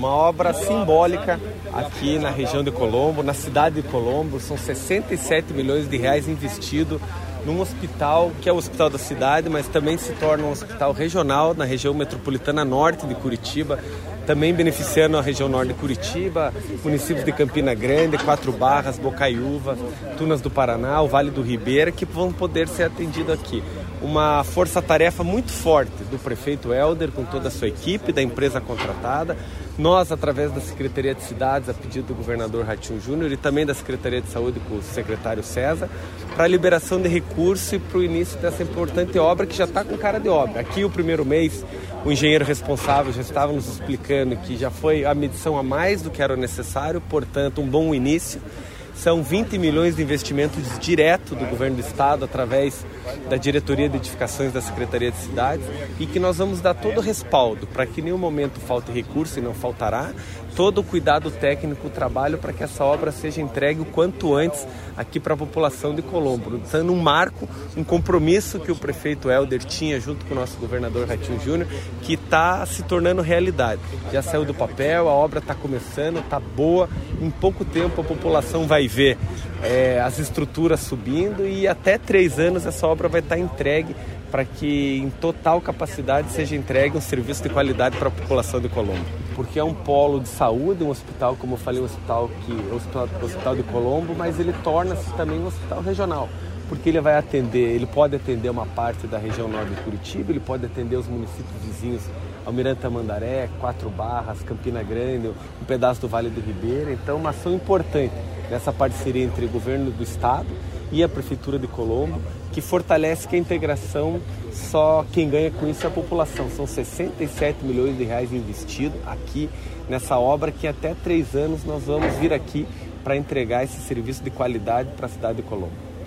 Uma obra simbólica aqui na região de Colombo, na cidade de Colombo. São 67 milhões de reais investidos num hospital que é o hospital da cidade, mas também se torna um hospital regional na região metropolitana norte de Curitiba, também beneficiando a região norte de Curitiba, municípios de Campina Grande, Quatro Barras, Bocaiúva, Tunas do Paraná, o Vale do Ribeira, que vão poder ser atendidos aqui. Uma força-tarefa muito forte do prefeito Helder, com toda a sua equipe, da empresa contratada. Nós, através da Secretaria de Cidades, a pedido do governador Ratinho Júnior e também da Secretaria de Saúde com o secretário César, para a liberação de recursos e para o início dessa importante obra que já está com cara de obra. Aqui, o primeiro mês, o engenheiro responsável já estava nos explicando que já foi a medição a mais do que era necessário, portanto, um bom início. São 20 milhões de investimentos direto do governo do estado através da diretoria de edificações da Secretaria de Cidades e que nós vamos dar todo o respaldo para que em nenhum momento falte recurso e não faltará, todo o cuidado técnico, o trabalho para que essa obra seja entregue o quanto antes aqui para a população de Colombo, sendo um marco, um compromisso que o prefeito Helder tinha junto com o nosso governador Ratinho Júnior, que está se tornando realidade. Já saiu do papel, a obra está começando, está boa, em pouco tempo a população vai ver as estruturas subindo e até 3 anos essa obra vai estar entregue para que em total capacidade seja entregue um serviço de qualidade para a população de Colombo. Porque é um polo de saúde, um hospital, como eu falei, um hospital hospital de Colombo, mas ele torna-se também um hospital regional, porque ele vai atender, ele pode atender uma parte da região norte de Curitiba, ele pode atender os municípios vizinhos, Almirante Tamandaré, Quatro Barras, Campina Grande, um pedaço do Vale do Ribeira. Então, uma ação importante nessa parceria entre o governo do estado e a prefeitura de Colombo, que fortalece que a integração, só quem ganha com isso é a população. São 67 milhões de reais investidos aqui nessa obra que até 3 anos nós vamos vir aqui para entregar esse serviço de qualidade para a cidade de Colombo.